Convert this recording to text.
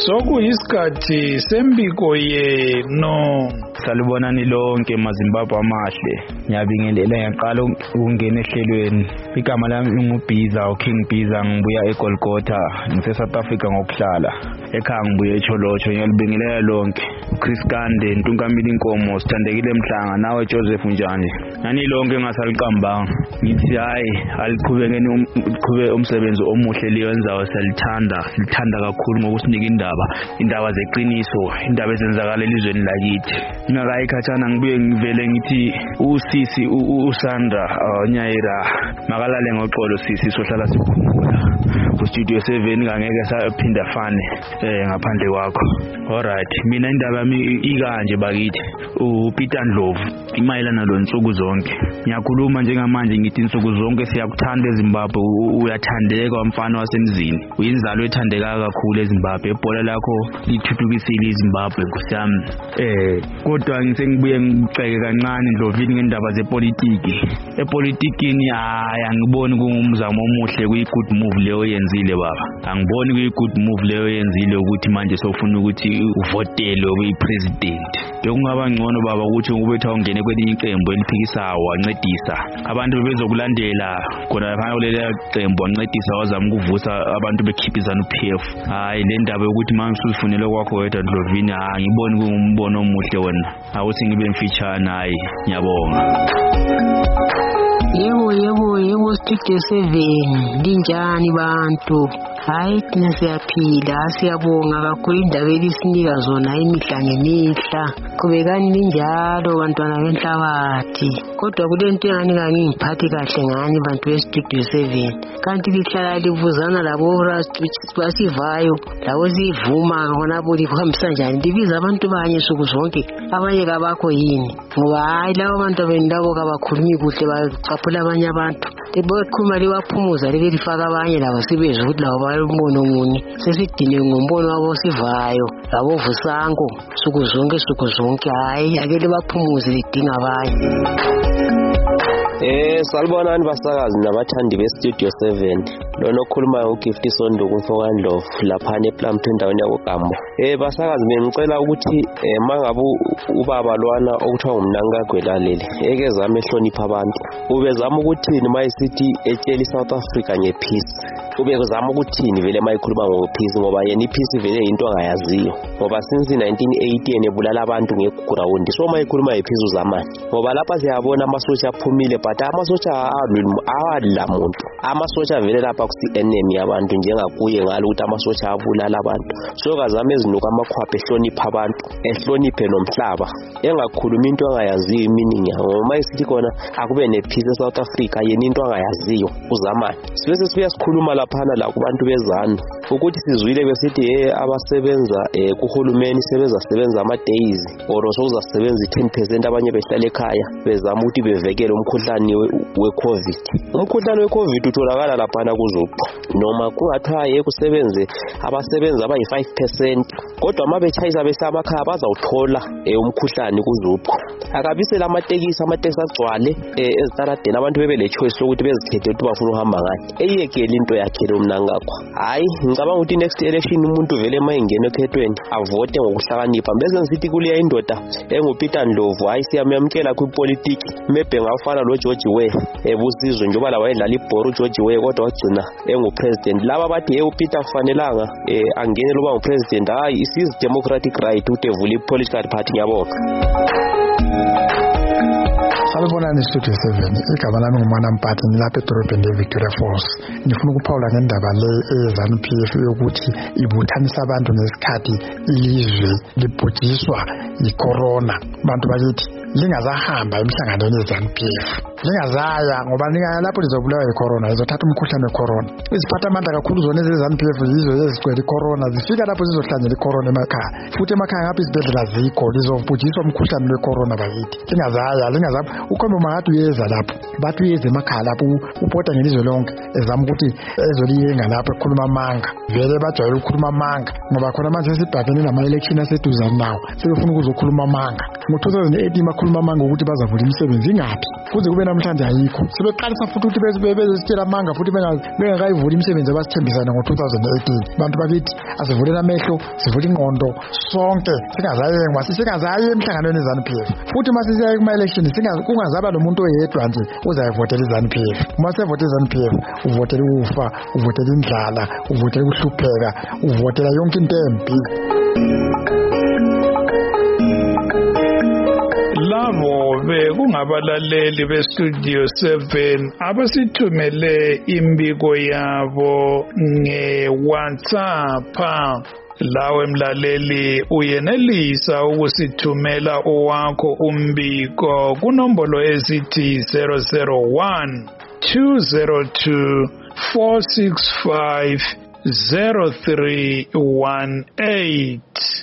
Sokuyisikhathi sembiko yeno. Salibonani lonke maZimbabwe amahle. Ngiyabingelela ngiyaqala ukungena ehlelweni. Igama lami ngubhiza uKing Bhiza, ngibuya eGolgotha, ngise South Africa ngokuhlala. Ekhaya ngibuye eCholocho. Ngiyalibingelela lonke. Chris Kande, Ntungamili Nkomo, Sithandekile Mhlanga, nawe Joseph Njani. Nani lonke ngasaliqambanga. Ngithi hayi aliqhubeke umsebenzi omuhle liyenzayo, silithanda kakhulu ngokusinika indaba zeqiniso, indaba ezenzakala elizweni lakithi. Ngingakayikhathana ngibuye ngivele ngithi usisi uSandra Nyaira makalale ngoxolo sisi sohlala sikhumbula. Studio 7 ngangeke saphinda fane ngaphandle kwakho. Alright, mina indaba yami ikanje bakithi. uPeter Ndlovu imayelana lonsuku zonke. Ngiyakhuluma njengamanje ngithi insuku zonke siyakuthanda eZimbabwe, uyathandeka umfana wasemzini. Uyinzalo ethandeka kakhulu eZimbabwe. Ibhola lakho lithuthukisile iZimbabwe kusami. Kodwa ngisengibuye ngiceke kancane Ndlovini ngendaba zepolitiki. Epolitikini angiboni kungumzamo omuhle, kuyi-good move leyo yenzile baba. Angiboni kuyi-good move leyo yenzile ukuthi manje sofuna ukuthi uvotele kuyi-president. Bekungaba ngcono baba ukuthi ubethu ungene kwelinye iqembu eliphikisayo wancedisa abantu bebezokulandela khona phana leli qembu, wancedisa wazama ukuvusa abantu bekhipha iZANU-PF. Hayi le ndaba yokuthi manje usifunele kwakho wedwa Ndlovini, ngiboni kungumbono omuhle wena. Awuthi ngibe mfitshana. Hayi, ngiyabonga. Yebo Studio 7 linjani bantu? Hayi thina siyaphila, siyabonga kakhulu indaba elisinika zona imihla ngemihla. Qhubekani linjalo bantwana benhlabathi. Kodwa kule nto engani ngangiphathi kahle ngani bantu beStudio 7. Kanti lihlala livuzana labo basivayo, labo sivuma khonapho lihambisa njani? Libiza abantu banye insuku zonke, abanye kabakho yini? Ngoba hayi labo bantu bendawo kabakhulumi kuhle, bacaphula abanye abantu. Bekhuluma liwaphumuza lifaka abanye labo sibezwe ukuthi labo bayombono munye. Sesidinwe ngombono wabo sivayo, labo vusango suku zonke. Hayi ake libaphumuze lidinga abanye. Salibonani basakazi nabathandi beStudio 7. Lona okhuluma uGift Sonduku Mfokandlovu lapha ePlumton endaweni yakoGambo. Basakazi bengicela ukuthi mangabe ubaba lwana okuthiwa ngumnankagwelaleli ekezama ehlonipha abantu. Ubezama ukuthini mayisithi etshela iSouth Africa ngepeace? Ubezama ukuthini vele mayikhuluma ngopeace? Ngoba yena ipeace vele into angayaziyo. Ngoba since 1980 yena ebulala abantu ngeground. So mayikhuluma ngepeace uzamani? Ngoba lapha siyabona amasotsha aphumile, but amasotsha awala muntu. Amasotsha vele lapha kusi-enemy yabantu njengakuye ngalo ukuthi amasotsha abulala abantu. So kazame ezinuka amakhwapha ehlonipha abantu, ehloniphe nomhlaba, engakhuluma into angayaziyo iminingi. Ngoba mayisithi khona akube nepeace eSouth Africa yena into angayaziyo uzamani? Sibese sibuya sikhuluma laphana la kubantu bezanu ukuthi sizwile besithi abasebenza kuhulumeni sebenza ama-days or sokuzasebenza i-10% abanye behlala ekhaya bezama ukuthi bevekele umkhuhlane we-COVID. Umkhuhlane we-COVID utholakala laphana kuZupho, noma kungathiwa kusebenze abasebenzi abayi-5%, kodwa uma betshayisa besa amakhaya bazawuthola umkhuhlane kuZupho. Akabisela amatekisi agcwale ezitaradeni, abantu bebe le choice lokuthi bezikhethe ukuthi bafuna uhamba ngani. Eyekele into yakhe lo mnangakho. Hayi ngicabanga ukuthi next election umuntu vele mayengena ekhethweni avote ngokuhlakanipha. Bese ngithi kuleya indoda enguPeter Ndlovu, hayi siyamyamkela kwipolitiki. Maybe ngafana lo George Weah ebusizwe njengoba la wayedlala ibhoru George Weah kodwa wagcina engupresident. Laba bathi uPeter kufanelanga angene loba ngupresident. Hayi is democratic right ukuthi evule ipolitical party. Ngiyabonga. Salibonani Studio 7. Igama lami ngumana Mpati, ngilapha edorobheni leVictoria Falls. Ngifuna ukuphawula ngendaba le eZANU-PF yokuthi ibuthanisa abantu ngesikhathi ilizwe libhujiswa yicorona. Bantu bakithi lingazahamba emhlanganweni yeZANU-PF, lingazaya ngoba lapho lizobulawa yicorona, lizothatha umkhuhlane wecorona. Iziphathamandla kakhulu zona ezeZANU-PF yizo ezigcwele icorona, zifika lapho zizohlanyela icorona emakhaya. Futhi emakhaya ngapha izibhedlela zikho, lizobhujiswa umkhuhlane wecorona bakithi. Lingazaya ukhomba mangathi uyeza lapho, bathi uyeze emakhaya lapho ubhoda ngelizwe lonke ezama ukuthi ezoliyenga lapho ekhuluma amanga. Vele bajwayele ukukhuluma amanga ngoba khona manje sesibhekene nama-election aseduzane nawo, sebefuna ukuzokhuluma amanga. Ngo-2018 bakhuluma amanga ukuthi bazavula imisebenzi ingaphi, kuze kube namhlanje ayikho sebeqalisa futhi ukuthi bezisitshela amanga futhi bengakayivuli imisebenzi abasithembisana ngo-2018 bantu bakithi asivuleni amehlo sivule ingqondo sonke singazayi emhlanganweni eZANU-PF futhi masisiya kuma-election kungazaba nomuntu oyedwa nje uzayivotela iZANU-PF uma sevota iZANU-PF uvotela ukufa uvotela indlala uvotela ukuhlupheka uvotela yonke into embi. Lavo bekungabalaleli beStudio 7 abasithumele imbiko yabo ngeWhatsApp. Lawe mlaleli uyenelisa ukusithumela owakho umbiko kunombolo esithi 001 202 465 0318.